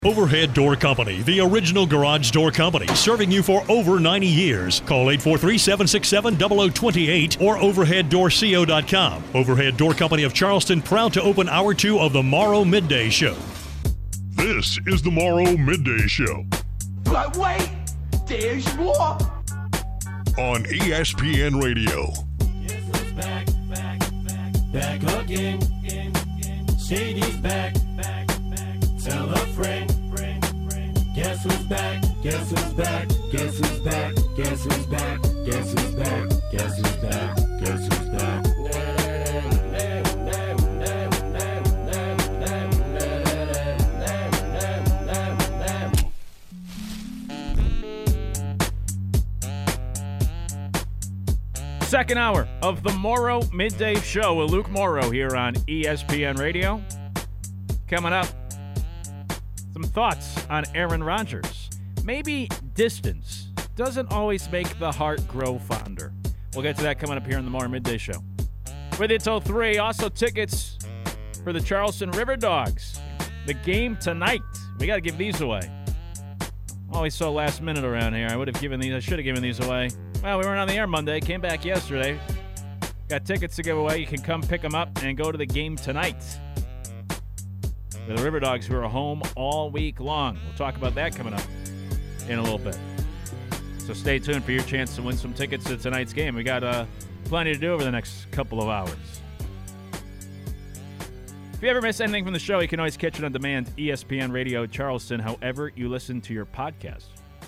Overhead Door Company, the original garage door company, serving you for over 90 years. Call 843-767-0028 or overheaddoorco.com. Overhead Door Company of Charleston, proud to open Hour 2 of the Morrow Midday Show. This is the Morrow Midday Show. But wait, there's more. On ESPN Radio. Yes, it's back again. Shady's back. Tell a friend. Guess who's back? Guess who's back? Guess who's back? Guess who's back? Guess who's back? Guess who's back? Guess who's back? Second hour of the Morrow Midday Show with Luke Morrow here on ESPN Radio. Coming up, some thoughts on Aaron Rodgers. Maybe distance doesn't always make the heart grow fonder. We'll get to that coming up here on the Morrow Midday Show. With you till 3, also tickets for the Charleston River Dogs. The game tonight. We got to give these away. Always so last minute around here. I should have given these away. Well, we weren't on the air Monday. Came back yesterday. Got tickets to give away. You can come pick them up and go to the game tonight. For the River Dogs, who are home all week long. We'll talk about that coming up in a little bit. So stay tuned for your chance to win some tickets to tonight's game. We got plenty to do over the next couple of hours. If you ever miss anything from the show, you can always catch it on demand. ESPN Radio Charleston, however you listen to your podcast.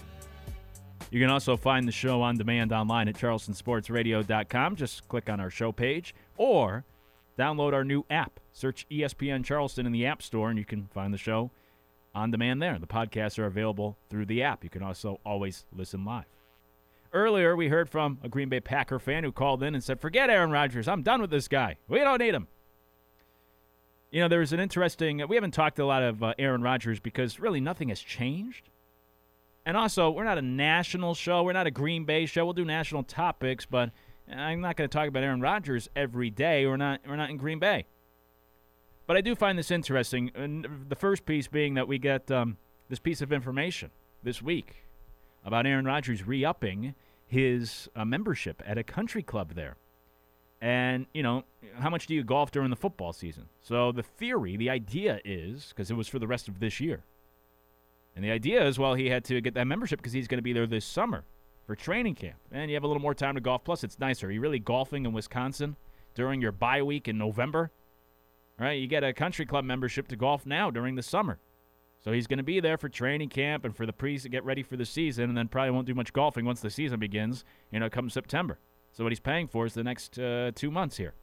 You can also find the show on demand online at charlestonsportsradio.com. Just click on our show page or download our new app. Search ESPN Charleston in the App Store, and you can find the show on demand there. The podcasts are available through the app. You can also always listen live. Earlier, we heard from a Green Bay Packer fan who called in and said, forget Aaron Rodgers. I'm done with this guy. We don't need him. You know, there's an interesting – we haven't talked a lot of Aaron Rodgers because really nothing has changed. And also, we're not a national show. We're not a Green Bay show. We'll do national topics, but I'm not going to talk about Aaron Rodgers every day. We're not in Green Bay. But I do find this interesting. And the first piece being that we get this piece of information this week about Aaron Rodgers re-upping his membership at a country club there. And, you know, how much do you golf during the football season? So the theory, the idea is, because it was for the rest of this year, and the idea is, well, he had to get that membership because he's going to be there this summer for training camp. And you have a little more time to golf. Plus, it's nicer. Are you really golfing in Wisconsin during your bye week in November? All right, you get a country club membership to golf now during the summer. So he's going to be there for training camp and for the to get ready for the season, and then probably won't do much golfing once the season begins, come September. So what he's paying for is the next 2 months here.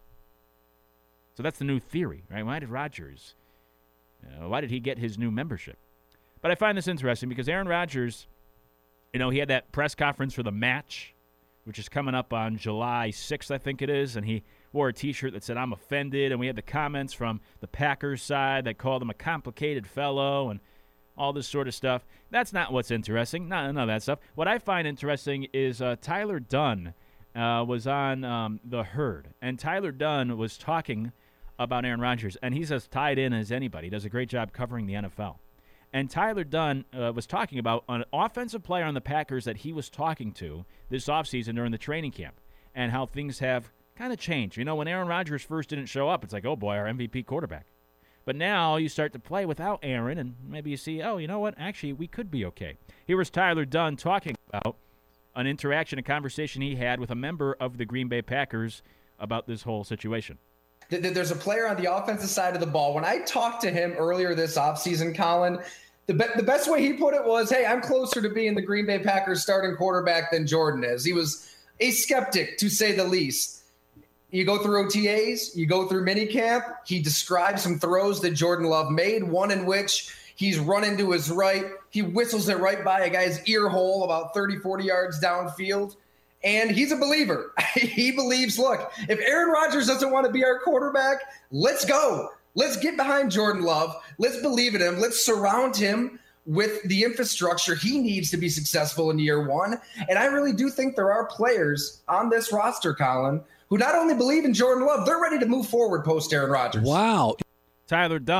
So that's the new theory, right? Why did Rodgers, why did he get his new membership? But I find this interesting because Aaron Rodgers, he had that press conference for the match, which is coming up on July 6th, I think it is, and he wore a T-shirt that said, I'm offended, and we had the comments from the Packers side that called him a complicated fellow and all this sort of stuff. That's not what's interesting, none of that stuff. What I find interesting is Tyler Dunn was on The Herd, and Tyler Dunn was talking about Aaron Rodgers, and he's as tied in as anybody. He does a great job covering the NFL. And Tyler Dunn was talking about an offensive player on the Packers that he was talking to this offseason during the training camp and how things have kind of changed. When Aaron Rodgers first didn't show up, it's like, oh, boy, our MVP quarterback. But now you start to play without Aaron, and maybe you see, oh, you know what? Actually, we could be okay. Here was Tyler Dunn talking about an interaction, a conversation he had with a member of the Green Bay Packers about this whole situation. There's a player on the offensive side of the ball. When I talked to him earlier this offseason, Colin, the best way he put it was, hey, I'm closer to being the Green Bay Packers starting quarterback than Jordan is. He was a skeptic, to say the least. You go through OTAs, you go through minicamp. He described some throws that Jordan Love made, one in which he's running to his right. He whistles it right by a guy's ear hole about 30, 40 yards downfield. And he's a believer. He believes, look, if Aaron Rodgers doesn't want to be our quarterback, let's go. Let's get behind Jordan Love. Let's believe in him. Let's surround him with the infrastructure he needs to be successful in year one. And I really do think there are players on this roster, Colin, who not only believe in Jordan Love, they're ready to move forward post Aaron Rodgers. Wow. Tyler Dunn,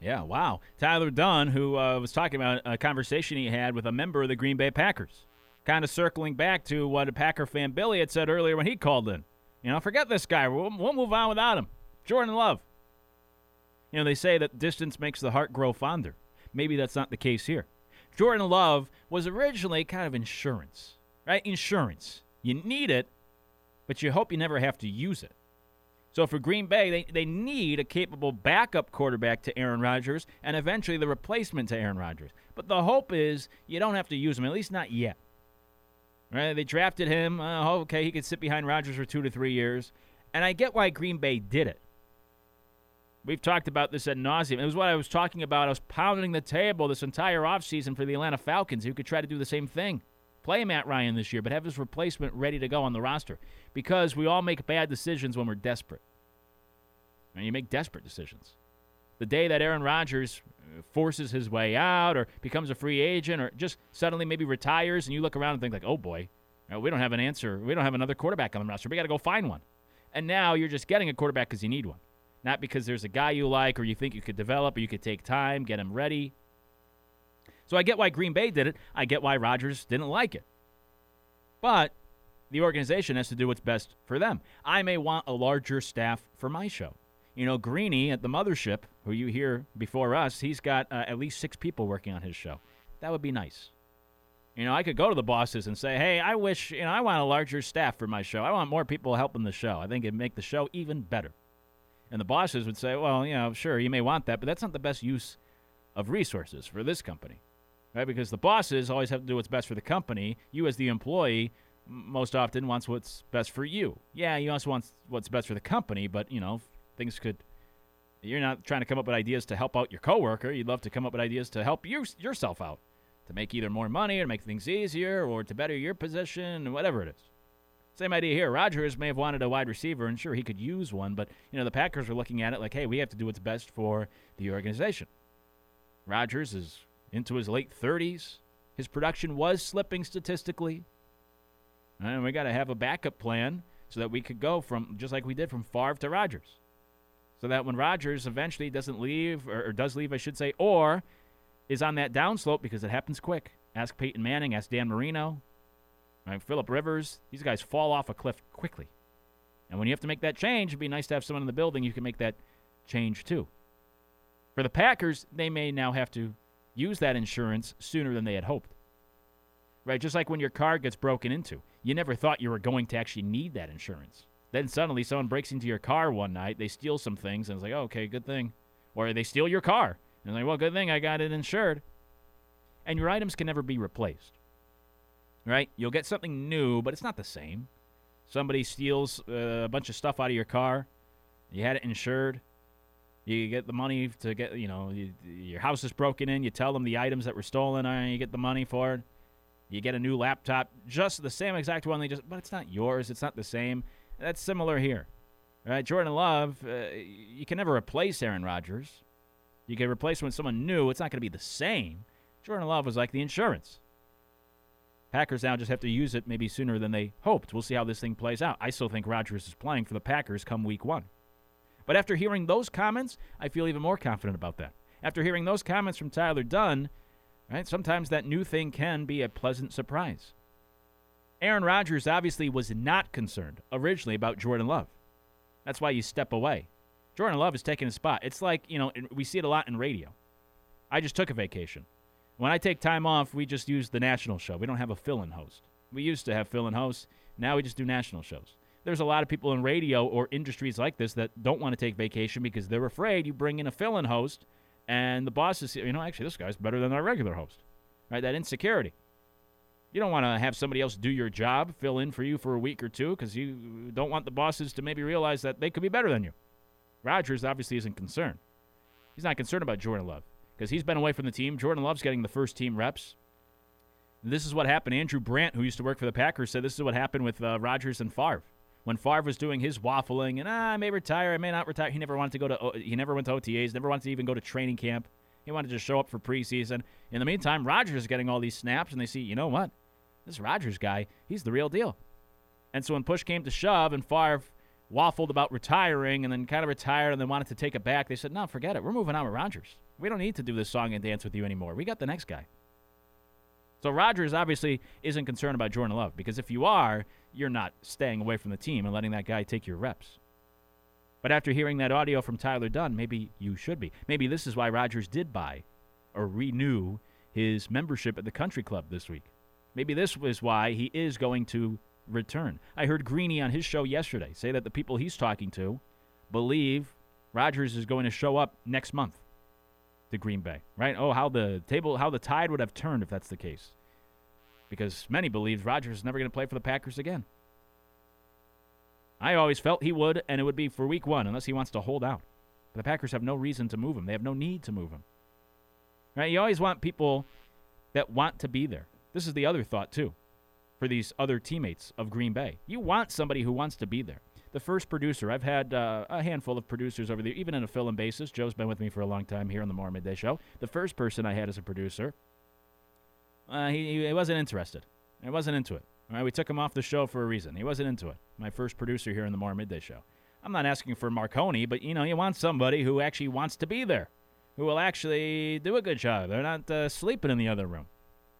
Yeah, wow. Tyler Dunn, who was talking about a conversation he had with a member of the Green Bay Packers, kind of circling back to what a Packer fan Billy had said earlier when he called in. Forget this guy. We'll move on without him. Jordan Love. They say that distance makes the heart grow fonder. Maybe that's not the case here. Jordan Love was originally kind of insurance, right? Insurance. You need it, but you hope you never have to use it. So for Green Bay, they need a capable backup quarterback to Aaron Rodgers and eventually the replacement to Aaron Rodgers. But the hope is you don't have to use him, at least not yet. Right? They drafted him. Okay, he could sit behind Rodgers for 2 to 3 years. And I get why Green Bay did it. We've talked about this ad nauseum. It was what I was talking about. I was pounding the table this entire offseason for the Atlanta Falcons, who could try to do the same thing. Play Matt Ryan this year, but have his replacement ready to go on the roster. Because we all make bad decisions when we're desperate. And you make desperate decisions. The day that Aaron Rodgers forces his way out or becomes a free agent or just suddenly maybe retires and you look around and think like, oh boy, we don't have an answer. We don't have another quarterback on the roster. We got to go find one. And now you're just getting a quarterback because you need one. Not because there's a guy you like or you think you could develop or you could take time, get him ready. So I get why Green Bay did it. I get why Rodgers didn't like it. But the organization has to do what's best for them. I may want a larger staff for my show. Greeny at the mothership, who you hear before us, he's got at least 6 people working on his show. That would be nice. I could go to the bosses and say, hey, I wish, I want a larger staff for my show. I want more people helping the show. I think it'd make the show even better. And the bosses would say, well, sure, you may want that, but that's not the best use of resources for this company. Right? Because the bosses always have to do what's best for the company. You as the employee most often wants what's best for you. Yeah, you also want what's best for the company, but, things could, you're not trying to come up with ideas to help out your coworker. You'd love to come up with ideas to help yourself out, to make either more money or make things easier or to better your position, whatever it is. Same idea here. Rodgers may have wanted a wide receiver, and sure, he could use one, but, the Packers are looking at it like, hey, we have to do what's best for the organization. Rodgers is into his late 30s. His production was slipping statistically. And we got to have a backup plan so that we could go from, just like we did, from Favre to Rodgers. So that when Rodgers eventually doesn't leave, or does leave, I should say, or is on that downslope, because it happens quick. Ask Peyton Manning, ask Dan Marino, right, Phillip Rivers. These guys fall off a cliff quickly. And when you have to make that change, it'd be nice to have someone in the building who can make that change too. For the Packers, they may now have to use that insurance sooner than they had hoped. Right, just like when your car gets broken into. You never thought you were going to actually need that insurance. Then suddenly someone breaks into your car one night, they steal some things, and it's like, oh, okay, good thing. Or they steal your car. And like, well, good thing I got it insured. And your items can never be replaced. Right? You'll get something new, but it's not the same. Somebody steals a bunch of stuff out of your car. You had it insured. You get the money to get, your house is broken in. You tell them the items that were stolen, and you get the money for it. You get a new laptop, just the same exact one, but it's not yours. It's not the same. That's similar here. Right? Jordan Love, you can never replace Aaron Rodgers. You can replace him with someone new. It's not going to be the same. Jordan Love was like the insurance. Packers now just have to use it maybe sooner than they hoped. We'll see how this thing plays out. I still think Rodgers is playing for the Packers come week 1. But after hearing those comments, I feel even more confident about that. After hearing those comments from Tyler Dunn, right, sometimes that new thing can be a pleasant surprise. Aaron Rodgers obviously was not concerned originally about Jordan Love. That's why you step away. Jordan Love is taking a spot. It's like, we see it a lot in radio. I just took a vacation. When I take time off, we just use the national show. We don't have a fill-in host. We used to have fill-in hosts. Now we just do national shows. There's a lot of people in radio or industries like this that don't want to take vacation because they're afraid you bring in a fill-in host and the boss is, actually this guy's better than our regular host. Right? That insecurity. You don't want to have somebody else do your job, fill in for you for a week or two because you don't want the bosses to maybe realize that they could be better than you. Rodgers obviously isn't concerned. He's not concerned about Jordan Love because he's been away from the team. Jordan Love's getting the first team reps. This is what happened. Andrew Brandt, who used to work for the Packers, said this is what happened with Rodgers and Favre. When Favre was doing his waffling and I may retire, I may not retire. He never wanted to go to. He never went to OTAs. Never wanted to even go to training camp. He wanted to just show up for preseason. In the meantime, Rodgers is getting all these snaps, and they see, you know what? This Rodgers guy, he's the real deal. And so when push came to shove and Favre waffled about retiring and then kind of retired and then wanted to take it back, they said, no, forget it. We're moving on with Rodgers. We don't need to do this song and dance with you anymore. We got the next guy. So Rodgers obviously isn't concerned about Jordan Love, because if you are, you're not staying away from the team and letting that guy take your reps. But after hearing that audio from Tyler Dunne, maybe you should be. Maybe this is why Rodgers did buy or renew his membership at the country club this week. Maybe this was why he is going to return. I heard Greeny on his show yesterday say that the people he's talking to believe Rodgers is going to show up next month to Green Bay, right? Oh, how the tide would have turned if that's the case. Because many believe Rodgers is never going to play for the Packers again. I always felt he would, and it would be for week 1 unless he wants to hold out. But the Packers have no reason to move him. They have no need to move him. Right? You always want people that want to be there. This is the other thought, too, for these other teammates of Green Bay. You want somebody who wants to be there. The first producer, I've had a handful of producers over there, even on a fill-in basis. Joe's been with me for a long time here on the More Midday Show. The first person I had as a producer, he wasn't interested. He wasn't into it. All right, we took him off the show for a reason. He wasn't into it. My first producer here in the More Midday Show. I'm not asking for Marconi, but, you want somebody who actually wants to be there, who will actually do a good job. They're not sleeping in the other room.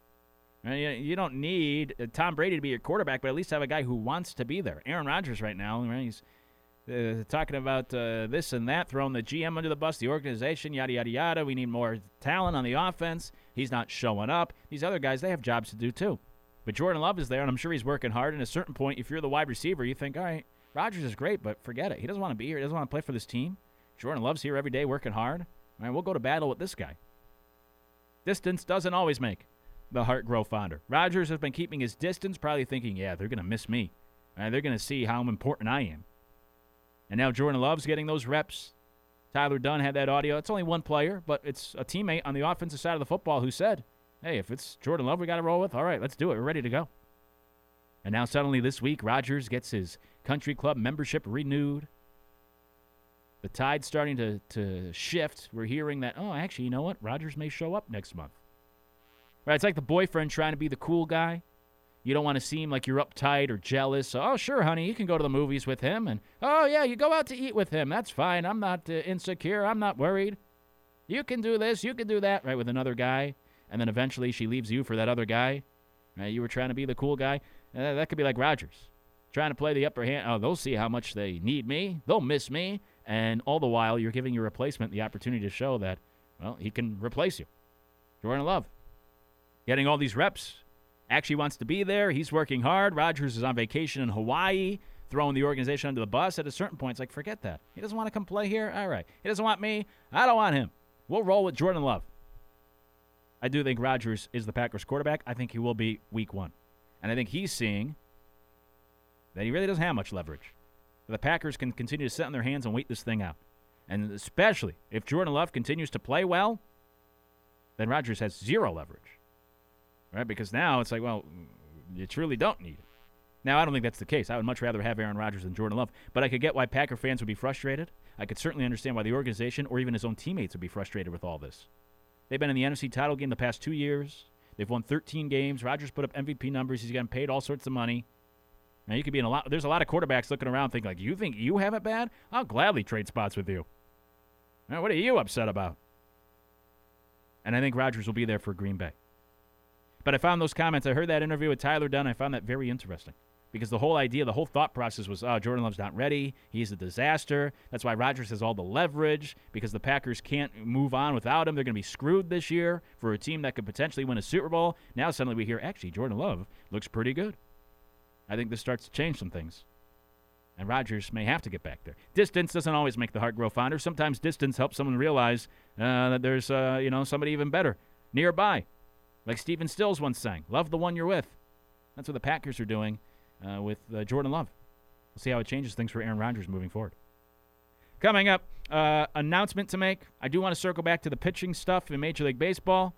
You don't need Tom Brady to be your quarterback, but at least have a guy who wants to be there. Aaron Rodgers right now, right, he's talking about this and that, throwing the GM under the bus, the organization, yada, yada, yada. We need more talent on the offense. He's not showing up. These other guys, they have jobs to do too. But Jordan Love is there, and I'm sure he's working hard. And at a certain point, if you're the wide receiver, you think, all right, Rodgers is great, but forget it. He doesn't want to be here. He doesn't want to play for this team. Jordan Love's here every day working hard. All right, we'll go to battle with this guy. Distance doesn't always make the heart grow fonder. Rodgers has been keeping his distance, probably thinking, yeah, they're going to miss me. They're going to see how important I am. And now Jordan Love's getting those reps. Tyler Dunne had that audio. It's only one player, but it's a teammate on the offensive side of the football who said, hey, if it's Jordan Love we got to roll with, all right, let's do it. We're ready to go. And now suddenly this week, Rodgers gets his country club membership renewed. The tide's starting to shift. We're hearing that, oh, actually, you know what? Rodgers may show up next month. Right, it's like the boyfriend trying to be the cool guy. You don't want to seem like you're uptight or jealous. So, oh, sure, honey, you can go to the movies with him. And, oh, yeah, you go out to eat with him. That's fine. I'm not insecure. I'm not worried. You can do this. You can do that, right, with another guy. And then eventually she leaves you for that other guy. Right, you were trying to be the cool guy. That could be like Rodgers. Trying to play the upper hand. Oh, they'll see how much they need me. They'll miss me. And all the while, you're giving your replacement the opportunity to show that, well, he can replace you. Jordan Love. Getting all these reps. Actually wants to be there. He's working hard. Rodgers is on vacation in Hawaii, throwing the organization under the bus. At a certain point, it's like, forget that. He doesn't want to come play here? All right. He doesn't want me? I don't want him. We'll roll with Jordan Love. I do think Rodgers is the Packers quarterback. I think he will be week 1. And I think he's seeing that he really doesn't have much leverage. The Packers can continue to sit on their hands and wait this thing out. And especially if Jordan Love continues to play well, then Rodgers has zero leverage. Right? Because now it's like, well, you truly don't need it. Now, I don't think that's the case. I would much rather have Aaron Rodgers than Jordan Love. But I could get why Packer fans would be frustrated. I could certainly understand why the organization or even his own teammates would be frustrated with all this. They've been in the NFC title game the past 2 years. They've won 13 games. Rodgers put up MVP numbers. He's getting paid all sorts of money. Now, you could be in there's a lot of quarterbacks looking around thinking, like, you think you have it bad? I'll gladly trade spots with you. Now, what are you upset about? And I think Rodgers will be there for Green Bay. But I found those comments. I heard that interview with Tyler Dunne. I found that very interesting because the whole idea, the whole thought process was, oh, Jordan Love's not ready. He's a disaster. That's why Rodgers has all the leverage because the Packers can't move on without him. They're going to be screwed this year for a team that could potentially win a Super Bowl. Now suddenly we hear, actually, Jordan Love looks pretty good. I think this starts to change some things. And Rodgers may have to get back there. Distance doesn't always make the heart grow fonder. Sometimes distance helps someone realize that there's somebody even better nearby. Like Stephen Stills once sang, love the one you're with. That's what the Packers are doing with Jordan Love. We'll see how it changes things for Aaron Rodgers moving forward. Coming up, announcement to make. I do want to circle back to the pitching stuff in Major League Baseball.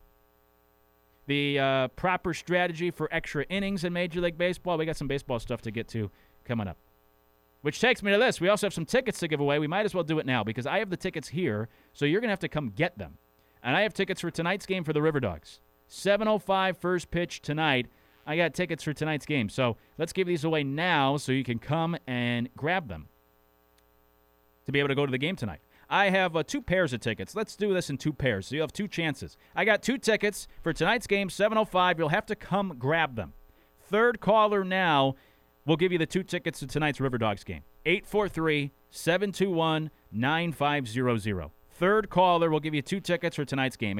The proper strategy for extra innings in Major League Baseball. We got some baseball stuff to get to coming up. Which takes me to this. We also have some tickets to give away. We might as well do it now because I have the tickets here, so you're going to have to come get them. And I have tickets for tonight's game for the River Dogs. 7:05 first pitch tonight. I got tickets for tonight's game. So let's give these away now so you can come and grab them to be able to go to the game tonight. I have 2 pairs of tickets. Let's do this in 2 pairs. So you have 2 chances. I got 2 tickets for tonight's game, 7:05. You'll have to come grab them. Third caller now will give you the 2 tickets to tonight's River Dogs game. 843-721-9500. Third caller will give you 2 tickets for tonight's game.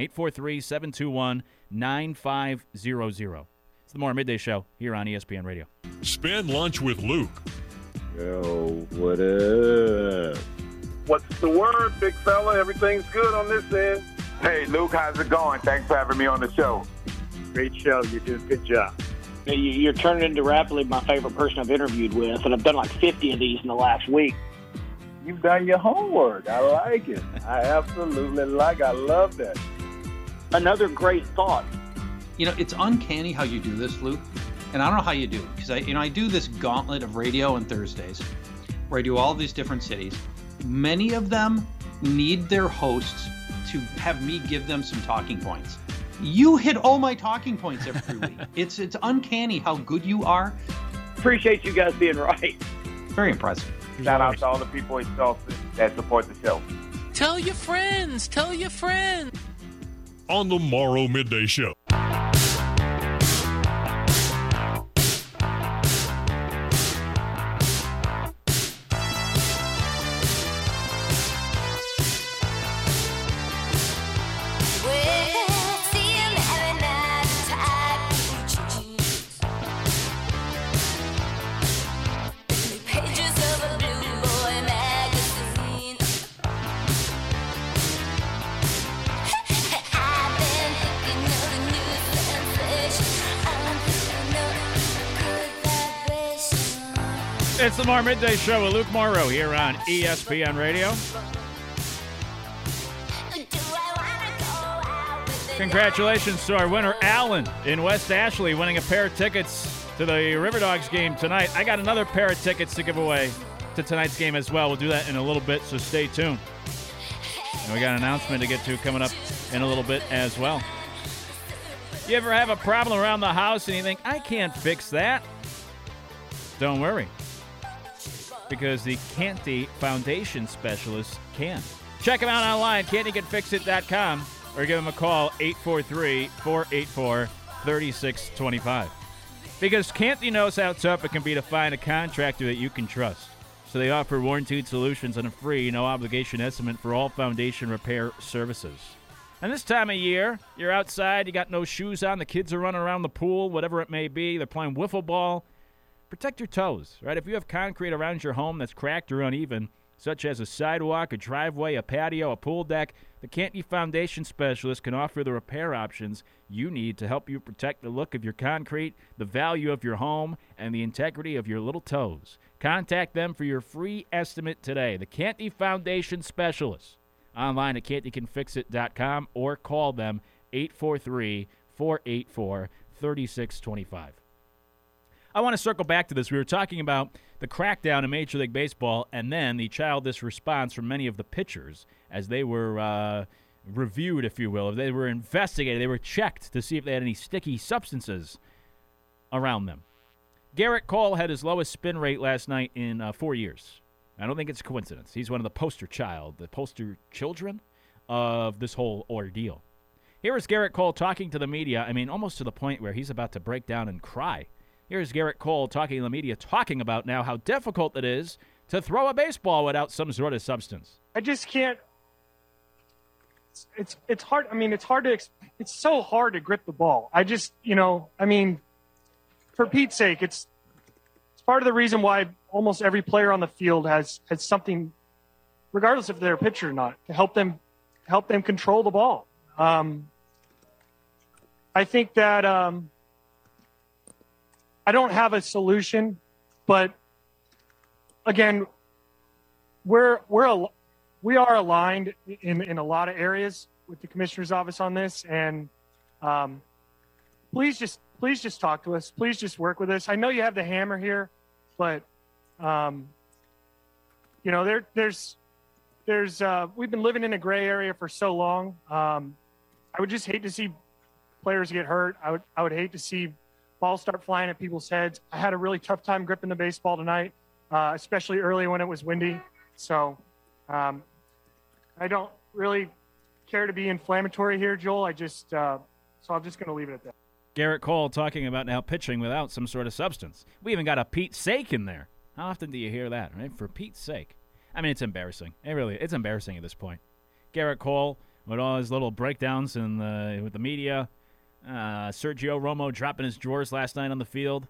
843-721-9500. It's the More Midday Show here on ESPN Radio. Spend lunch with Luke. Yo, what up? What's the word, big fella? Everything's good on this end. Hey, Luke, how's it going? Thanks for having me on the show. Great show. You did a good job. You're turning into rapidly my favorite person I've interviewed with, and I've done like 50 of these in the last week. You've done your homework. I like it. I absolutely I love that. Another great thought. You know, it's uncanny how you do this, Luke. And I don't know how you do it, because I do this gauntlet of radio on Thursdays where I do all these different cities. Many of them need their hosts to have me give them some talking points. You hit all my talking points every week. It's uncanny how good you are. Appreciate you guys being right. Very impressive. Shout out to all the people in Charleston that support the show. Tell your friends. Tell your friends. On the Morrow Midday Show. It's the More Midday Show with Luke Morrow here on ESPN Radio. Congratulations to our winner, Alan, in West Ashley, winning a pair of tickets to the River Dogs game tonight. I got another pair of tickets to give away to tonight's game as well. We'll do that in a little bit, so stay tuned. And we got an announcement to get to coming up in a little bit as well. You ever have a problem around the house and you think, I can't fix that? Don't worry, because the Canty Foundation Specialist can. Check them out online, cantycanfixit.com, or give them a call, 843-484-3625. Because Canty knows how tough it can be to find a contractor that you can trust. So they offer warranted solutions and a free, no-obligation estimate for all foundation repair services. And this time of year, you're outside, you got no shoes on, the kids are running around the pool, whatever it may be, they're playing wiffle ball. Protect your toes, right? If you have concrete around your home that's cracked or uneven, such as a sidewalk, a driveway, a patio, a pool deck, the Canty Foundation Specialist can offer the repair options you need to help you protect the look of your concrete, the value of your home, and the integrity of your little toes. Contact them for your free estimate today. The Canty Foundation Specialist. Online at cantycanfixit.com or call them 843-484-3625. I want to circle back to this. We were talking about the crackdown in Major League Baseball and then the childish response from many of the pitchers as they were reviewed, if you will. They were investigated. They were checked to see if they had any sticky substances around them. Garrett Cole had his lowest spin rate last night in 4 years. I don't think it's a coincidence. He's one of the poster children of this whole ordeal. Here is Garrett Cole talking to the media, almost to the point where he's about to break down and cry. Here's Garrett Cole talking to the media, talking about now how difficult it is to throw a baseball without some sort of substance. I just can't. It's hard. It's so hard to grip the ball. For Pete's sake, it's part of the reason why almost every player on the field has something, regardless if they're a pitcher or not, to help them control the ball. I think that. I don't have a solution, but again, we are aligned in a lot of areas with the commissioner's office on this, and please just talk to us. Please just work with us. I know you have the hammer here, but there's we've been living in a gray area for so long. I would just hate to see players get hurt. I would hate to see balls start flying at people's heads. I had a really tough time gripping the baseball tonight, especially early when it was windy. So I don't really care to be inflammatory here, Joel. So I'm just going to leave it at that. Garrett Cole talking about now pitching without some sort of substance. We even got a Pete Sake in there. How often do you hear that, right? For Pete's sake. I mean, it's embarrassing. It's embarrassing at this point. Garrett Cole with all his little breakdowns with the media. Sergio Romo dropping his drawers last night on the field.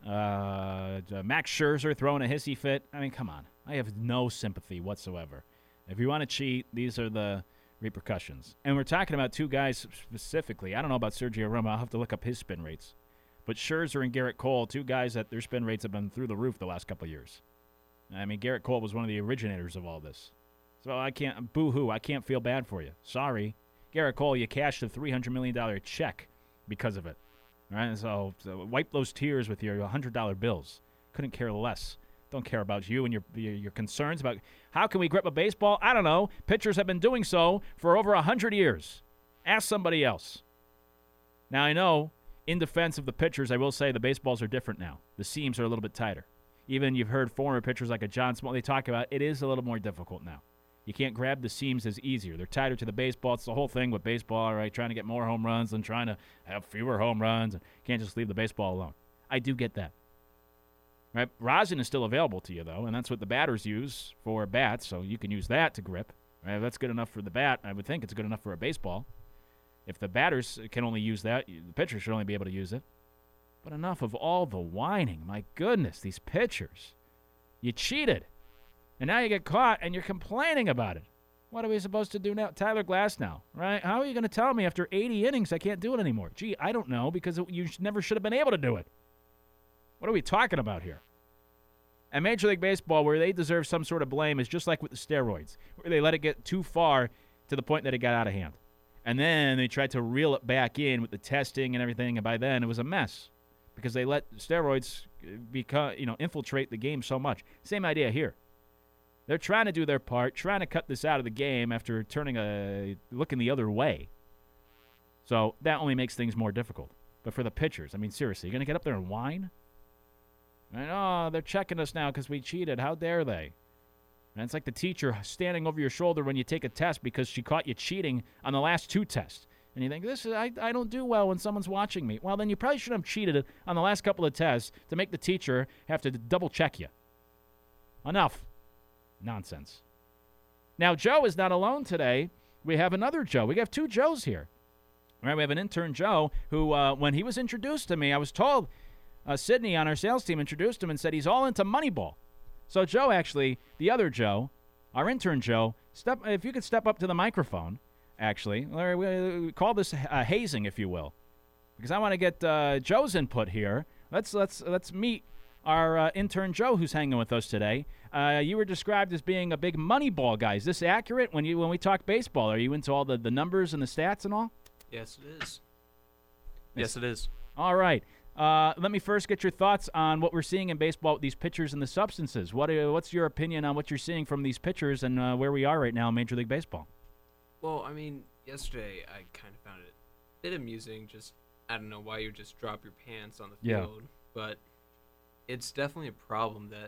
Max Scherzer throwing a hissy fit. I mean, come on. I have no sympathy whatsoever. If you want to cheat, these are the repercussions. And we're talking about two guys specifically. I don't know about Sergio Romo. I'll have to look up his spin rates. But Scherzer and Garrett Cole, two guys that their spin rates have been through the roof the last couple of years. I mean, Garrett Cole was one of the originators of all this. So I can't, boo-hoo, I can't feel bad for you. Sorry. Garrett Cole, you cashed a $300 million check because of it. All right? So wipe those tears with your $100 bills. Couldn't care less. Don't care about you and your concerns about how can we grip a baseball? I don't know. Pitchers have been doing so for over 100 years. Ask somebody else. Now, I know, in defense of the pitchers, I will say the baseballs are different now. The seams are a little bit tighter. Even you've heard former pitchers like a John Smoltz, they talk about it is a little more difficult now. You can't grab the seams as easier. They're tighter to the baseball. It's the whole thing with baseball, right? Trying to get more home runs and trying to have fewer home runs. And can't just leave the baseball alone. I do get that. Right? Rosin is still available to you, though, and that's what the batters use for bats, so you can use that to grip. Right? If that's good enough for the bat, I would think it's good enough for a baseball. If the batters can only use that, the pitcher should only be able to use it. But enough of all the whining. My goodness, these pitchers. You cheated. And now you get caught, and you're complaining about it. What are we supposed to do now? Tyler Glasnow, right? How are you going to tell me after 80 innings I can't do it anymore? Gee, I don't know, because you never should have been able to do it. What are we talking about here? And Major League Baseball, where they deserve some sort of blame, is just like with the steroids, where they let it get too far to the point that it got out of hand. And then they tried to reel it back in with the testing and everything, and by then it was a mess because they let steroids infiltrate the game so much. Same idea here. They're trying to do their part, trying to cut this out of the game after looking the other way. So that only makes things more difficult. But for the pitchers, I mean, seriously, you're going to get up there and whine? And, oh, they're checking us now because we cheated. How dare they? And it's like the teacher standing over your shoulder when you take a test because she caught you cheating on the last two tests. And you think, I don't do well when someone's watching me. Well, then you probably shouldn't have cheated on the last couple of tests to make the teacher have to double-check you. Enough. Nonsense. Now, Joe is not alone today. We have another Joe. We have two Joes here. All right, we have an intern, Joe, who, when he was introduced to me, I was told Sydney on our sales team introduced him and said he's all into Moneyball. So, Joe, actually, the other Joe, our intern Joe, if you could step up to the microphone, actually. We call this hazing, if you will, because I want to get Joe's input here. Let's meet our intern Joe, who's hanging with us today. You were described as being a big Moneyball guy. Is this accurate when we talk baseball? Are you into all the numbers and the stats and all? Yes, it is. Yes, it is. All right. Let me first get your thoughts on what we're seeing in baseball with these pitchers and the substances. What's your opinion on what you're seeing from these pitchers and where we are right now in Major League Baseball? Well, I mean, yesterday I kind of found it a bit amusing. I don't know why you just drop your pants on the field, but it's definitely a problem that,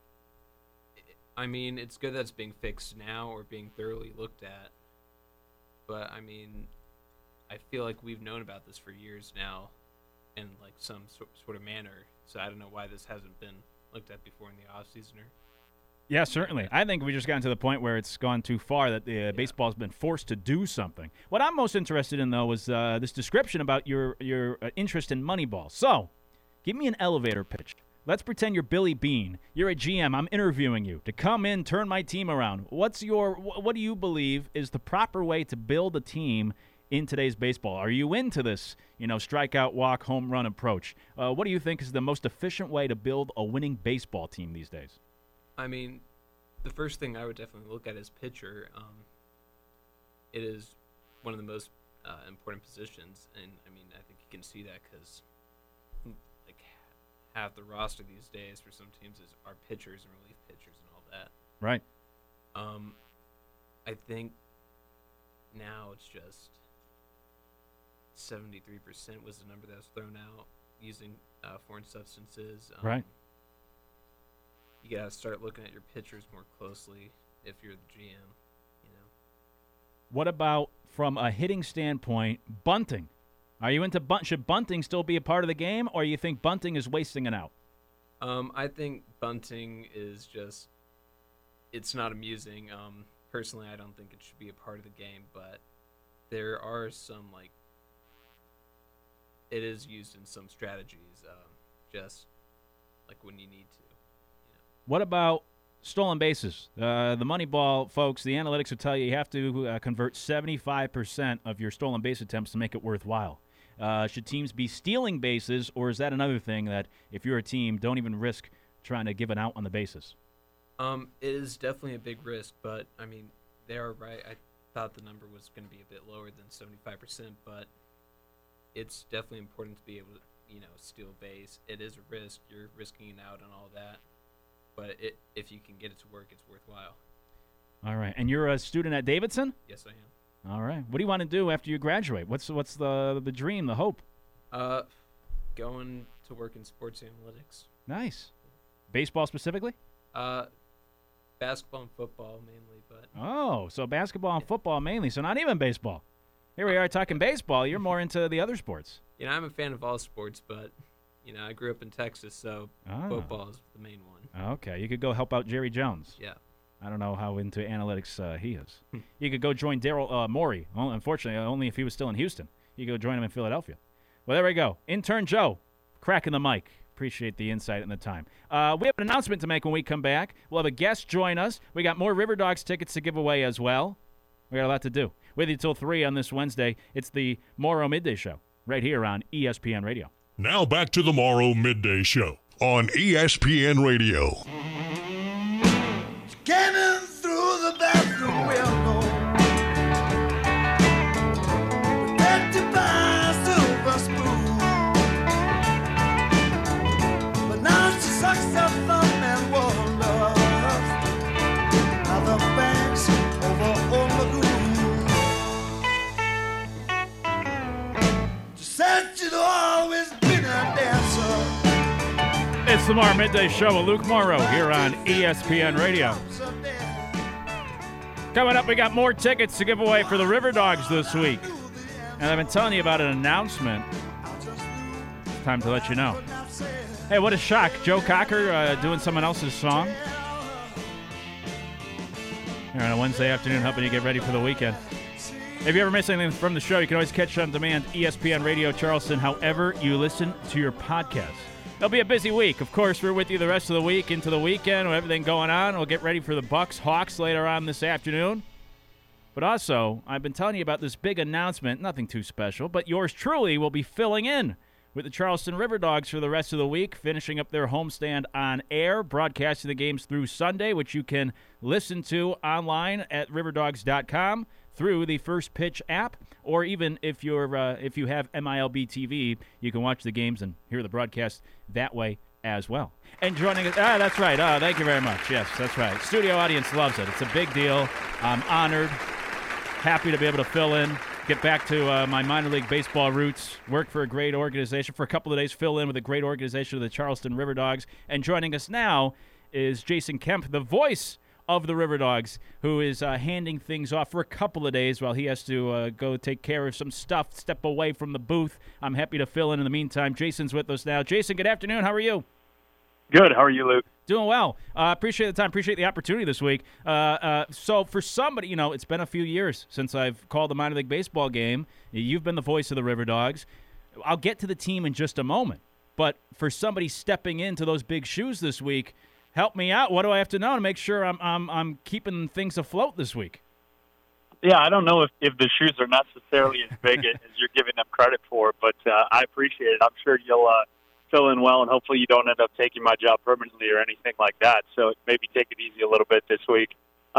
I mean, it's good that it's being fixed now or being thoroughly looked at, but, I mean, I feel like we've known about this for years now in, like, some sort of manner, so I don't know why this hasn't been looked at before in the offseason. Yeah, certainly. I think we just gotten to the point where it's gone too far that the baseball's been forced to do something. What I'm most interested in, though, was this description about your interest in Moneyball. So, give me an elevator pitch. Let's pretend you're Billy Beane. You're a GM. I'm interviewing you to come in, turn my team around. What do you believe is the proper way to build a team in today's baseball? Are you into this, strikeout, walk, home run approach? What do you think is the most efficient way to build a winning baseball team these days? I mean, the first thing I would definitely look at is pitcher. It is one of the most important positions, and I mean, I think you can see that because like half the roster these days for some teams are pitchers and relief pitchers and all that. Right. I think now it's just 73% was the number that was thrown out using foreign substances. Right. You gotta start looking at your pitchers more closely if you're the GM. What about from a hitting standpoint, bunting? Are you into bunt? Should bunting still be a part of the game, or you think bunting is wasting it out? I think bunting is just, it's not amusing. Personally, I don't think it should be a part of the game, but there are some, like, it is used in some strategies, just like when you need to. What about stolen bases? The Moneyball folks, the analytics will tell you have to convert 75% of your stolen base attempts to make it worthwhile. Should teams be stealing bases, or is that another thing that if you're a team, don't even risk trying to give an out on the bases? It is definitely a big risk, but, I mean, they are right. I thought the number was going to be a bit lower than 75%, but it's definitely important to be able to, steal base. It is a risk. You're risking it out and all that. But if you can get it to work, it's worthwhile. All right. And you're a student at Davidson? Yes, I am. All right. What do you want to do after you graduate? What's the dream, the hope? Going to work in sports analytics. Nice. Baseball specifically? Basketball and football mainly, but. Oh, so basketball and football mainly. So not even baseball. Here we are talking baseball. You're more into the other sports. I'm a fan of all sports, but I grew up in Texas, so football is the main one. Okay, you could go help out Jerry Jones. Yeah. I don't know how into analytics he is. You could go join Daryl Morey. Well, unfortunately, only if he was still in Houston. You could go join him in Philadelphia. Well, there we go. Intern Joe, cracking the mic. Appreciate the insight and the time. We have an announcement to make when we come back. We'll have a guest join us. We got more River Dogs tickets to give away as well. We got a lot to do. With you till 3 on this Wednesday. It's the Morrow Midday Show right here on ESPN Radio. Now back to the Morrow Midday Show on ESPN Radio. Scanning through the bathroom window, protected by a silver spoon. But now she sucks her thumb and wonders how the banks over Old Lagoon. She said she'd always been a dancer. It's the Morrow Midday Show with Luke Morrow here on ESPN Radio. Coming up, we got more tickets to give away for the River Dogs this week. And I've been telling you about an announcement. It's time to let you know. Hey, what a shock. Joe Cocker doing someone else's song. Here on a Wednesday afternoon, helping you get ready for the weekend. If you ever miss anything from the show, you can always catch it on demand, ESPN Radio Charleston, however you listen to your podcast. It'll be a busy week. Of course, we're with you the rest of the week into the weekend with everything going on. We'll get ready for the Bucks-Hawks later on this afternoon. But also, I've been telling you about this big announcement, nothing too special, but yours truly will be filling in with the Charleston River Dogs for the rest of the week, finishing up their homestand on air, broadcasting the games through Sunday, which you can listen to online at riverdogs.com through the First Pitch app, or even if you have MILB TV, you can watch the games and hear the broadcast that way as well. And joining us, that's right. Thank you very much. Yes, that's right. Studio audience loves it. It's a big deal. I'm honored, happy to be able to fill in, get back to my minor league baseball roots, work for a great organization for a couple of days, fill in with a great organization of the Charleston River Dogs. And joining us now is Jason Kemp, the voice of the River Dogs, who is handing things off for a couple of days while he has to go take care of some stuff, step away from the booth. I'm happy to fill in the meantime. Jason's with us now. Jason, good afternoon. How are you? Good. How are you, Luke? Doing well. Appreciate the time. Appreciate the opportunity this week. So for somebody, it's been a few years since I've called a minor league baseball game. You've been the voice of the River Dogs. I'll get to the team in just a moment. But for somebody stepping into those big shoes this week, help me out. What do I have to know to make sure I'm keeping things afloat this week? Yeah, I don't know if the shoes are necessarily as big as you're giving them credit for, but I appreciate it. I'm sure you'll fill in well, and hopefully you don't end up taking my job permanently or anything like that. So maybe take it easy a little bit this week.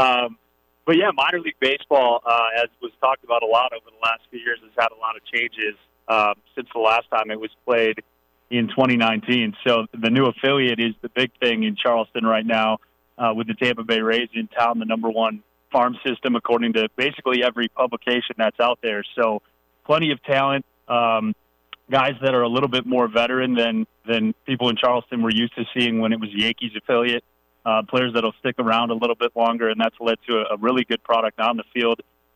But yeah, minor league baseball, as was talked about a lot over the last few years, has had a lot of changes since the last time it was played in 2019. So the new affiliate is the big thing in Charleston right now, with the Tampa Bay Rays in town, the number one farm system according to basically every publication that's out there. So plenty of talent, guys that are a little bit more veteran than people in Charleston were used to seeing when it was the Yankees affiliate, players that'll stick around a little bit longer, and that's led to a really good product on the field.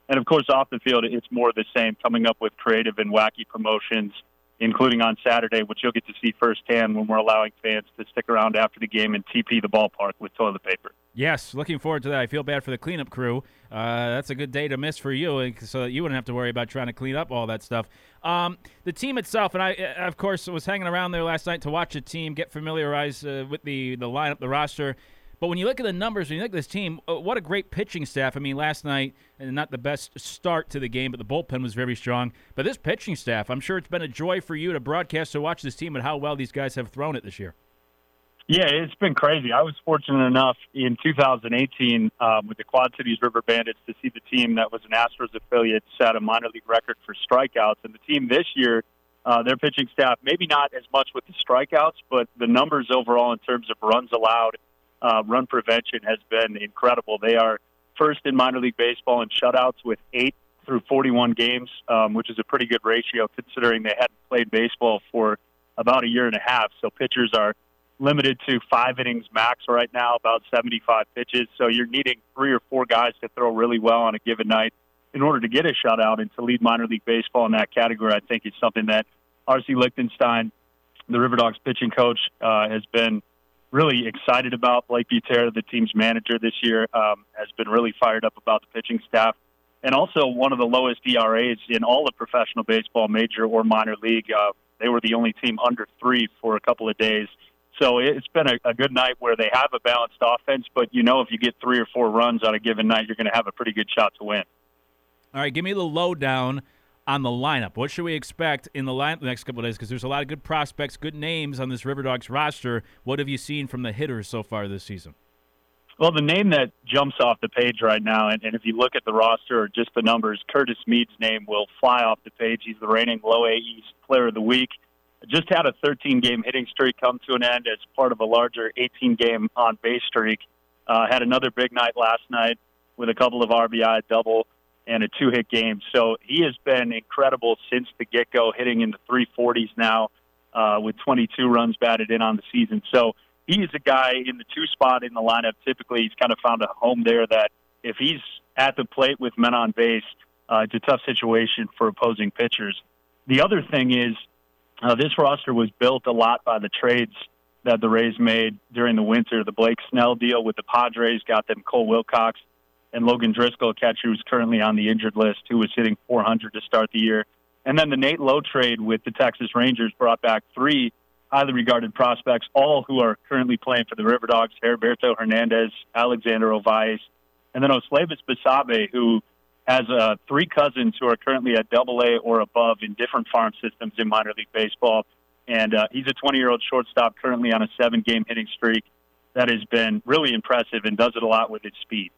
And, of course, off the field, it's more of the same, coming up with creative and wacky promotions, including on Saturday, which you'll get to see firsthand when we're allowing fans to stick around after the game and TP the ballpark with toilet paper. Yes, looking forward to that. I feel bad for the cleanup crew. That's a good day to miss for you, so that you wouldn't have to worry about trying to clean up all that stuff. The team itself, and I, of course, was hanging around there last night to watch the team, get familiarized with the lineup, the roster. But when you look at the numbers, when you look at this team, what a great pitching staff. I mean, last night, and not the best start to the game, but the bullpen was very strong. But this pitching staff, I'm sure it's been a joy for you to broadcast, to watch this team and how well these guys have thrown it this year. Yeah, it's been crazy. I was fortunate enough in 2018 with the Quad Cities River Bandits to see the team that was an Astros affiliate set a minor league record for strikeouts. And the team this year, their pitching staff, maybe not as much with the strikeouts, but the numbers overall in terms of runs allowed, run prevention has been incredible. They are first in minor league baseball in shutouts with 8 through 41 games, which is a pretty good ratio considering they hadn't played baseball for about a year and a half. So pitchers are limited to 5 innings max right now, about 75 pitches. So you're needing 3 or 4 guys to throw really well on a given night in order to get a shutout, and to lead minor league baseball in that category, I think is something that R.C. Lichtenstein, the River Dogs pitching coach, has been really excited about. Blake Butera, the team's manager this year, has been really fired up about the pitching staff. And also one of the lowest ERAs in all of professional baseball, major or minor league. They were the only team under 3 for a couple of days. So it's been a good night where they have a balanced offense, but you know if you get 3 or 4 runs on a given night, you're going to have a pretty good shot to win. All right, give me the lowdown on the lineup. What should we expect in the lineup the next couple of days? Because there's a lot of good prospects, good names on this River Dogs roster. What have you seen from the hitters so far this season? Well, the name that jumps off the page right now, and if you look at the roster or just the numbers, Curtis Mead's name will fly off the page. He's the reigning Low A East Player of the Week. Just had a 13-game hitting streak come to an end as part of a larger 18-game on-base streak. Had another big night last night with a couple of RBI, double, and a 2-hit game. So he has been incredible since the get-go, hitting in the 340s now with 22 runs batted in on the season. So he is a guy in the 2 spot in the lineup. Typically, he's kind of found a home there that if he's at the plate with men on base, it's a tough situation for opposing pitchers. The other thing is, this roster was built a lot by the trades that the Rays made during the winter. The Blake Snell deal with the Padres got them Cole Wilcox and Logan Driscoll, a catcher who's currently on the injured list, who was hitting .400 to start the year. And then the Nate Lowe trade with the Texas Rangers brought back 3 highly regarded prospects, all who are currently playing for the River Dogs: Heriberto Hernandez, Alexander Ovalle, and then Oslavis Basabe, who has 3 cousins who are currently at AA or above in different farm systems in minor league baseball. And he's a 20-year-old shortstop currently on a 7-game hitting streak that has been really impressive and does it a lot with his speed.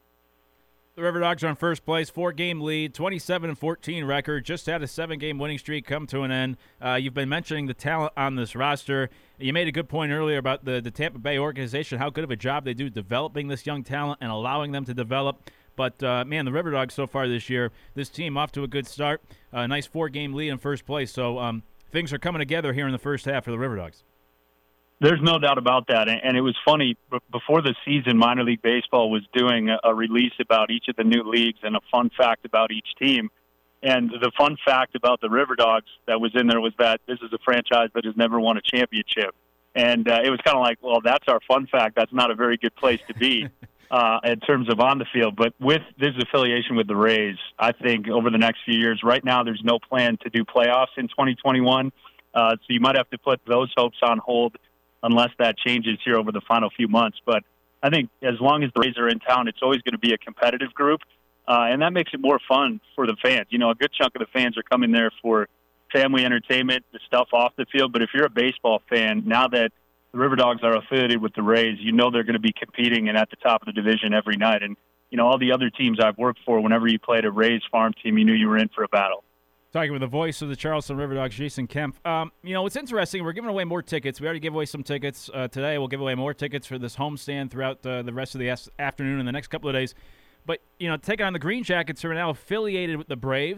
The River Dogs are in first place, 4-game lead, 27-14 record. Just had a 7-game winning streak come to an end. You've been mentioning the talent on this roster. You made a good point earlier about the Tampa Bay organization, how good of a job they do developing this young talent and allowing them to develop. But, man, the River Dogs so far this year, this team off to a good start. A nice 4-game lead in first place. So things are coming together here in the first half for the River Dogs. There's no doubt about that. And it was funny, before the season, minor league baseball was doing a release about each of the new leagues and a fun fact about each team. And the fun fact about the River Dogs that was in there was that this is a franchise that has never won a championship. And it was kind of like, well, that's our fun fact. That's not a very good place to be in terms of on the field. But with this affiliation with the Rays, I think over the next few years, right now there's no plan to do playoffs in 2021. So you might have to put those hopes on hold unless that changes here over the final few months. But I think as long as the Rays are in town, it's always going to be a competitive group, and that makes it more fun for the fans. You know, a good chunk of the fans are coming there for family entertainment, the stuff off the field. But if you're a baseball fan, now that the River Dogs are affiliated with the Rays, you know they're going to be competing and at the top of the division every night. And, you know, all the other teams I've worked for, whenever you played a Rays farm team, you knew you were in for a battle. Talking with the voice of the Charleston River Dogs, Jason Kemp. You know, what's interesting, we're giving away more tickets. We already gave away some tickets today. We'll give away more tickets for this homestand throughout the rest of the afternoon and the next couple of days. But, you know, taking on the Green Jackets, who are now affiliated with the Braves.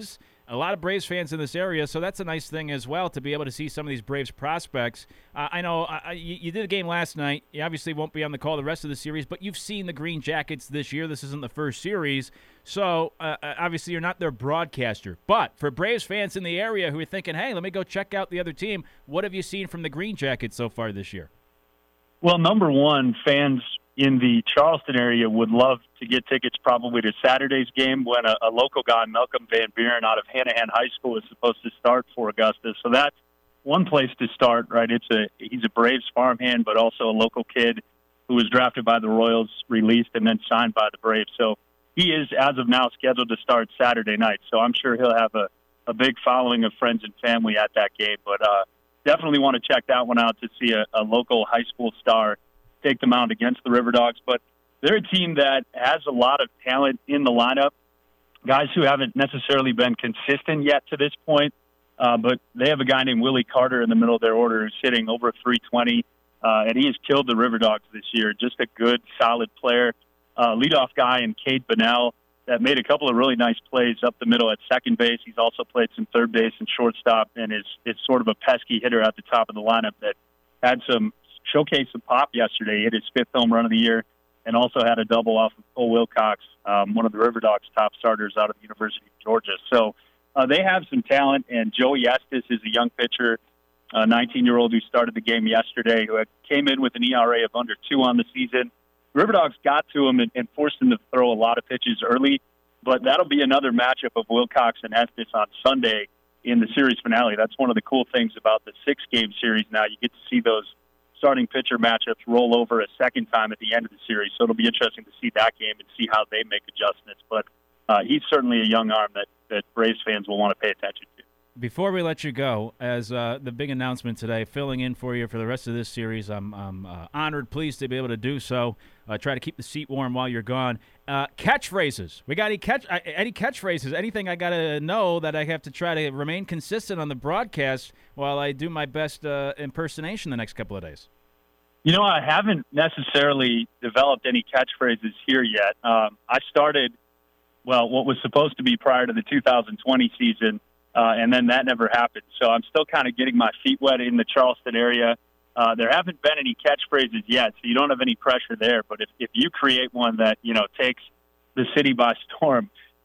a lot of Braves fans in this area, so that's a nice thing as well to be able to see some of these Braves prospects. I know you did a game last night. You obviously won't be on the call the rest of the series, but you've seen the Green Jackets this year. This isn't the first series, so obviously you're not their broadcaster. But for Braves fans in the area who are thinking, hey, let me go check out the other team, what have you seen from the Green Jackets so far this year? Well, number one, fans in the Charleston area would love to get tickets probably to Saturday's game when a local guy, Malcolm Van Buren, out of Hanahan High School is supposed to start for Augusta. So that's one place to start, right? He's a Braves farmhand, but also a local kid who was drafted by the Royals, released, and then signed by the Braves. So he is, as of now, scheduled to start Saturday night. So I'm sure he'll have a big following of friends and family at that game. But definitely want to check that one out to see a local high school star take the mound against the River Dogs. But they're a team that has a lot of talent in the lineup, guys who haven't necessarily been consistent yet to this point. But they have a guy named Willie Carter in the middle of their order who's hitting over 320, and he has killed the River Dogs this year. Just a good, solid player. Leadoff guy in Cade Bunnell that made a couple of really nice plays up the middle at second base. He's also played some third base and shortstop, and is sort of a pesky hitter at the top of the lineup that had some showcase some pop yesterday. He hit his 5th home run of the year and also had a double off of Cole Wilcox, one of the River Dogs' top starters out of the University of Georgia. So they have some talent, and Joey Estes is a young pitcher, a 19-year-old who started the game yesterday, who came in with an ERA of under 2 on the season. River Dogs got to him and forced him to throw a lot of pitches early, but that'll be another matchup of Wilcox and Estes on Sunday in the series finale. That's one of the cool things about the 6-game series now. You get to see those starting pitcher matchups roll over a second time at the end of the series. So it'll be interesting to see that game and see how they make adjustments. But he's certainly a young arm that Braves fans will want to pay attention to. Before we let you go, as the big announcement today, filling in for you for the rest of this series, I'm honored, pleased to be able to do so. Try to keep the seat warm while you're gone. Catchphrases. We got any catchphrases? Anything I got to know that I have to try to remain consistent on the broadcast while I do my best impersonation the next couple of days? You know, I haven't necessarily developed any catchphrases here yet. I started, what was supposed to be prior to the 2020 season, and then that never happened. So I'm still kind of getting my feet wet in the Charleston area. There haven't been any catchphrases yet, so you don't have any pressure there. But if you create one that, takes the city by storm,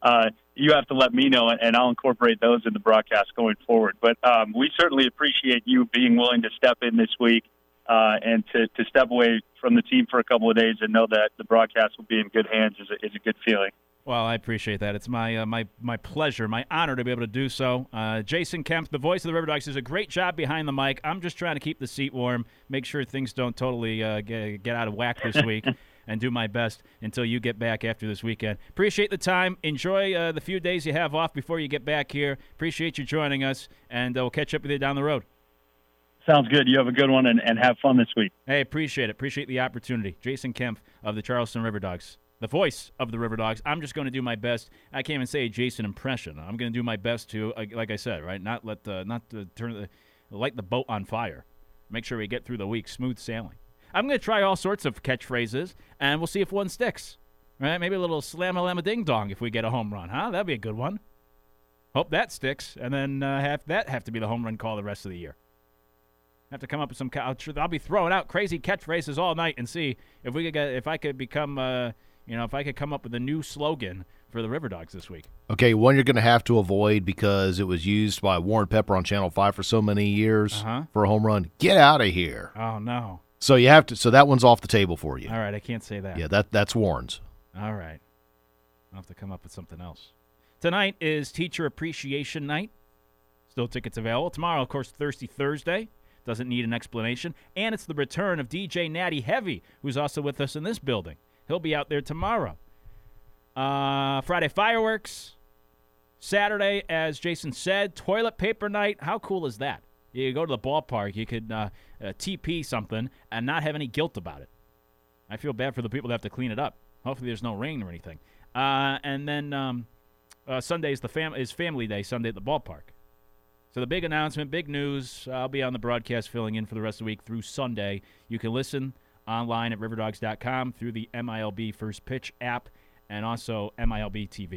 you have to let me know, and I'll incorporate those in the broadcast going forward. But we certainly appreciate you being willing to step in this week and to step away from the team for a couple of days and know that the broadcast will be in good hands is a good feeling. Well, I appreciate that. It's my pleasure, my honor to be able to do so. Jason Kemp, the voice of the River Dogs, does a great job behind the mic. I'm just trying to keep the seat warm, make sure things don't totally get out of whack this week, and do my best until you get back after this weekend. Appreciate the time. Enjoy the few days you have off before you get back here. Appreciate you joining us, and we'll catch up with you down the road. Sounds good. You have a good one, and have fun this week. Hey, appreciate it. Appreciate the opportunity. Jason Kemp of the Charleston River Dogs. The voice of the River Dogs. I'm just going to do my best. I can't even say a Jason impression. I'm going to do my best to, like I said, right, not light the boat on fire. Make sure we get through the week smooth sailing. I'm going to try all sorts of catchphrases, and we'll see if one sticks. Right? Maybe a little slam-a-lam-a-ding-dong if we get a home run, huh? That'd be a good one. Hope that sticks, and then have to be the home run call the rest of the year. Have to come up with some. I'll be throwing out crazy catchphrases all night and see if I could become. If I could come up with a new slogan for the River Dogs this week. Okay, one you're going to have to avoid because it was used by Warren Pepper on Channel 5 for so many years for a home run. Get out of here. Oh, no. So you have to. So that one's off the table for you. All right, I can't say that. Yeah, that's Warren's. All right. I'll have to come up with something else. Tonight is Teacher Appreciation Night. Still tickets available. Tomorrow, of course, Thirsty Thursday. Doesn't need an explanation. And it's the return of DJ Natty Heavy, who's also with us in this building. He'll be out there tomorrow. Friday, fireworks. Saturday, as Jason said, toilet paper night. How cool is that? You go to the ballpark, you could TP something and not have any guilt about it. I feel bad for the people that have to clean it up. Hopefully there's no rain or anything. And then Sunday is Family Day, Sunday at the ballpark. So the big announcement, big news, I'll be on the broadcast filling in for the rest of the week through Sunday. You can listen online at riverdogs.com through the MILB First Pitch app and also MILB TV.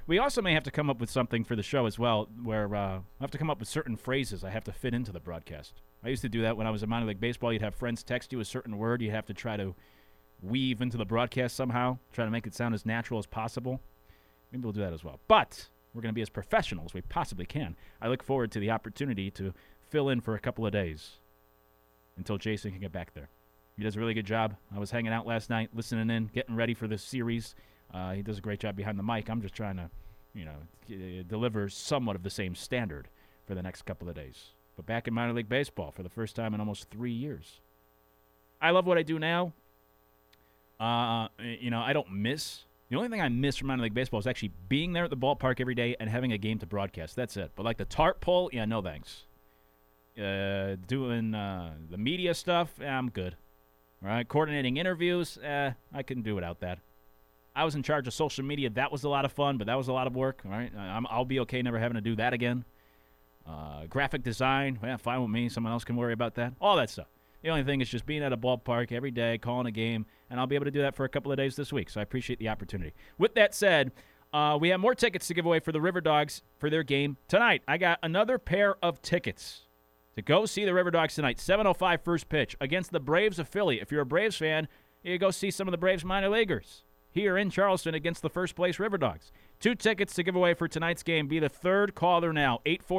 We also may have to come up with something for the show as well, where I have to come up with certain phrases I have to fit into the broadcast. I used to do that when I was in minor league baseball. You'd have friends text you a certain word. You'd have to try to weave into the broadcast somehow, try to make it sound as natural as possible. Maybe we'll do that as well. But we're going to be as professional as we possibly can. I look forward to the opportunity to fill in for a couple of days until Jason can get back there. He does a really good job. I was hanging out last night, listening in, getting ready for this series. He does a great job behind the mic. I'm just trying to, deliver somewhat of the same standard for the next couple of days. But back in minor league baseball for the first time in almost 3 years. I love what I do now. I don't miss. The only thing I miss from minor league baseball is actually being there at the ballpark every day and having a game to broadcast. That's it. But like the tarp pull, yeah, no thanks. Doing the media stuff, I'm good. All right, coordinating interviews, I can do without that. I was in charge of social media. That was a lot of fun, but that was a lot of work. All right, I'll be okay never having to do that again. Graphic design, fine with me. Someone else can worry about that. All that stuff. The only thing is just being at a ballpark every day, calling a game, and I'll be able to do that for a couple of days this week, so I appreciate the opportunity. With that said, we have more tickets to give away for the River Dogs for their game tonight. I got another pair of tickets to go see the River Dogs tonight, 7:05 first pitch against the Braves of Philly. If you're a Braves fan, you go see some of the Braves minor leaguers here in Charleston against the first-place River Dogs. 2 tickets to give away for tonight's game. Be the third caller now,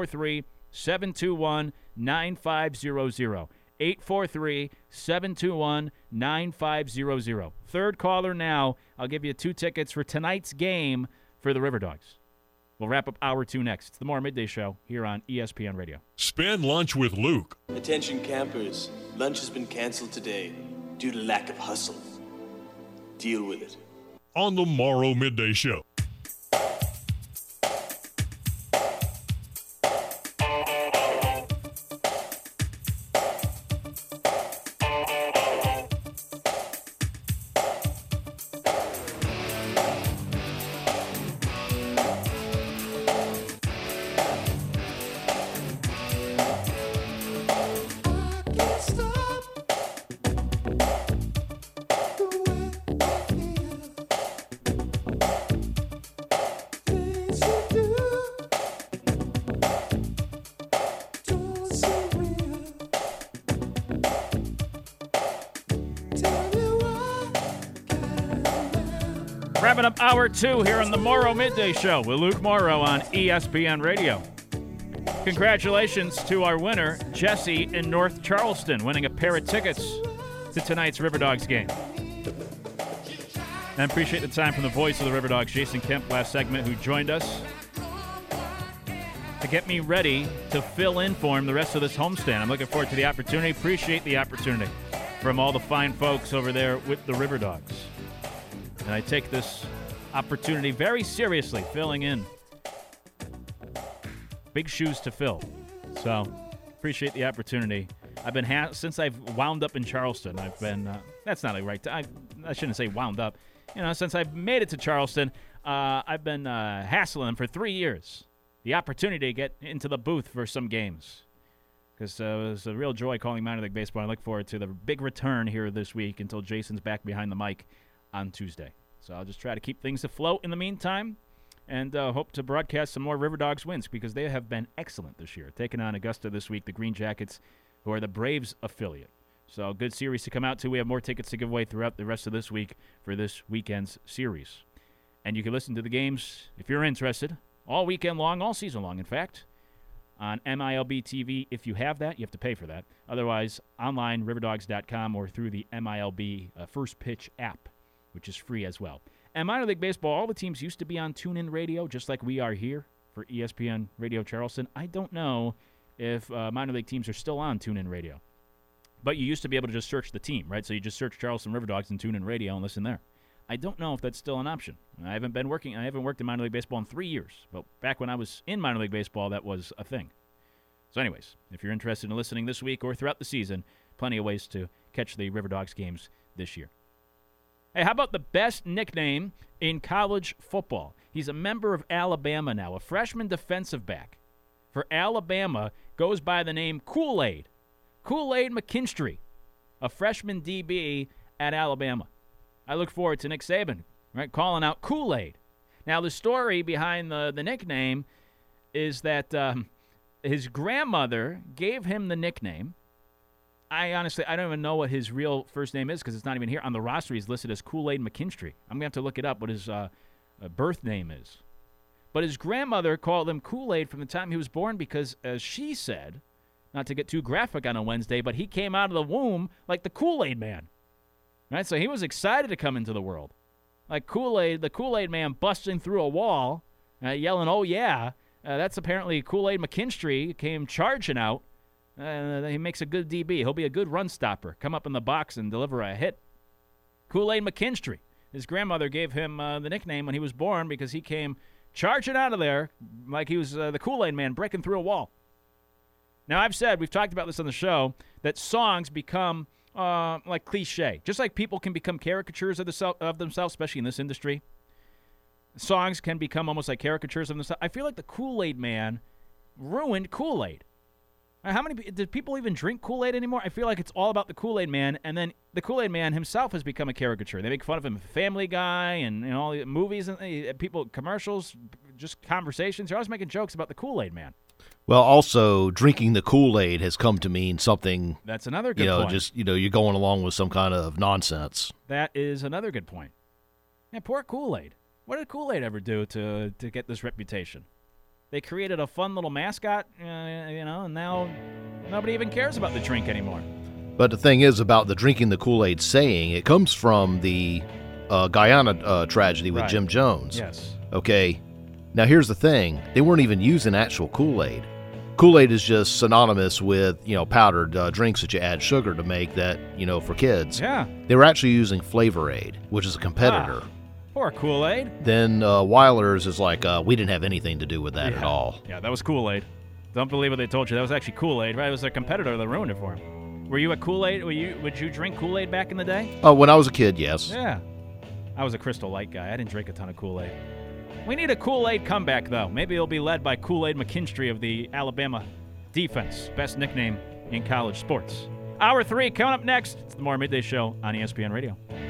843-721-9500. 843-721-9500. Third caller now. I'll give you 2 tickets for tonight's game for the River Dogs. We'll wrap up hour 2 next. It's the More Midday Show here on ESPN Radio. Spend lunch with Luke. Attention campers, lunch has been canceled today due to lack of hustle. Deal with it. On the Morrow Midday Show. Wrapping up hour 2 here on the Morrow Midday Show with Luke Morrow on ESPN Radio. Congratulations to our winner, Jesse in North Charleston, winning a pair of tickets to tonight's River Dogs game. And I appreciate the time from the voice of the River Dogs, Jason Kemp, last segment, who joined us to get me ready to fill in for him the rest of this homestand. I'm looking forward to the opportunity. Appreciate the opportunity from all the fine folks over there with the River Dogs. And I take this opportunity very seriously, filling in. Big shoes to fill. So, appreciate the opportunity. I've been, since I've wound up in Charleston, I've been, that's not a right, I shouldn't say wound up. Since I've made it to Charleston, I've been hassling for 3 years. The opportunity to get into the booth for some games. Because it was a real joy calling minor league baseball. I look forward to the big return here this week until Jason's back behind the mic on Tuesday. So I'll just try to keep things afloat in the meantime and hope to broadcast some more River Dogs wins because they have been excellent this year. Taking on Augusta this week, the Green Jackets, who are the Braves affiliate. So good series to come out to. We have more tickets to give away throughout the rest of this week for this weekend's series. And you can listen to the games, if you're interested, all weekend long, all season long, in fact, on MILB TV. If you have that, you have to pay for that. Otherwise, online, riverdogs.com, or through the MILB First Pitch app, which is free as well. And minor league baseball, all the teams used to be on TuneIn Radio, just like we are here for ESPN Radio Charleston. I don't know if minor league teams are still on TuneIn Radio. But you used to be able to just search the team, right? So you just search Charleston River Dogs and TuneIn Radio and listen there. I don't know if that's still an option. I haven't worked in minor league baseball in 3 years. But back when I was in minor league baseball, that was a thing. So anyways, if you're interested in listening this week or throughout the season, plenty of ways to catch the River Dogs games this year. Hey, how about the best nickname in college football? He's a member of Alabama now, a freshman defensive back. For Alabama, goes by the name Kool-Aid. Kool-Aid McKinstry, a freshman DB at Alabama. I look forward to Nick Saban, right, calling out Kool-Aid. Now, the story behind the nickname is that his grandmother gave him the nickname. I honestly don't even know what his real first name is because it's not even here. On the roster, he's listed as Kool-Aid McKinstry. I'm going to have to look it up what his birth name is. But his grandmother called him Kool-Aid from the time he was born because, as she said, not to get too graphic on a Wednesday, but he came out of the womb like the Kool-Aid man. Right? So he was excited to come into the world. Like Kool-Aid, the Kool-Aid man busting through a wall, yelling, "Oh, yeah." That's apparently Kool-Aid McKinstry came charging out. He makes a good DB. He'll be a good run stopper. Come up in the box and deliver a hit. Kool-Aid McKinstry. His grandmother gave him the nickname when he was born because he came charging out of there like he was the Kool-Aid man breaking through a wall. Now, we've talked about this on the show, that songs become like cliche. Just like people can become caricatures of themselves, especially in this industry. Songs can become almost like caricatures of themselves. I feel like the Kool-Aid man ruined Kool-Aid. How many did people even drink Kool-Aid anymore? I feel like it's all about the Kool-Aid man, and then the Kool-Aid man himself has become a caricature. They make fun of him, Family Guy, and all the movies and people, commercials, just conversations. They're always making jokes about the Kool-Aid man. Well, also drinking the Kool-Aid has come to mean something. That's another good point. Just you're going along with some kind of nonsense. That is another good point. Yeah, poor Kool-Aid. What did Kool-Aid ever do to get this reputation? They created a fun little mascot, and now nobody even cares about the drink anymore. But the thing is about the drinking the Kool-Aid saying, it comes from the Guyana tragedy with Jim Jones. Yes. Okay. Now, here's the thing. They weren't even using actual Kool-Aid. Kool-Aid is just synonymous with, powdered drinks that you add sugar to make that, for kids. Yeah. They were actually using Flavor Aid, which is a competitor. Poor Kool-Aid. Then Weiler's is like, we didn't have anything to do with that at all. Yeah, that was Kool-Aid. Don't believe what they told you. That was actually Kool-Aid, right? It was a competitor that ruined it for him. Were you a Kool-Aid? Would you drink Kool-Aid back in the day? Oh, when I was a kid, yes. Yeah. I was a Crystal Light guy. I didn't drink a ton of Kool-Aid. We need a Kool-Aid comeback, though. Maybe it'll be led by Kool-Aid McKinstry of the Alabama defense. Best nickname in college sports. Hour 3 coming up next. It's the More Midday Show on ESPN Radio.